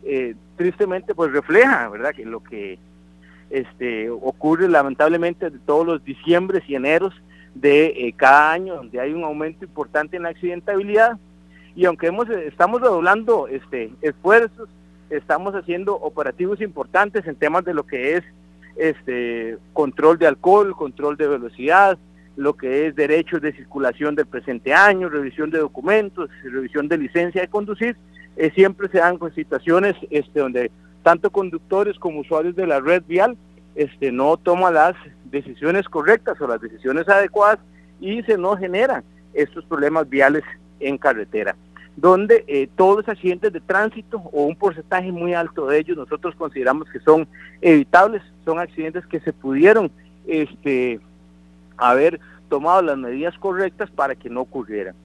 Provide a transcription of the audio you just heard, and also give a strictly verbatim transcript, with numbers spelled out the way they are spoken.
eh, tristemente pues refleja, ¿verdad?, que lo que este, ocurre lamentablemente de todos los diciembres y eneros de eh, cada año, donde hay un aumento importante en la accidentabilidad. Y aunque hemos, estamos redoblando este, esfuerzos, estamos haciendo operativos importantes en temas de lo que es este, control de alcohol, control de velocidad, lo que es derechos de circulación del presente año, revisión de documentos, revisión de licencia de conducir, eh, siempre se dan pues, situaciones este, donde tanto conductores como usuarios de la red vial este, no toman las decisiones correctas o las decisiones adecuadas y se nos generan estos problemas viales en carretera, donde eh, todos los accidentes de tránsito o un porcentaje muy alto de ellos nosotros consideramos que son evitables, son accidentes que se pudieron este, haber tomado las medidas correctas para que no ocurrieran.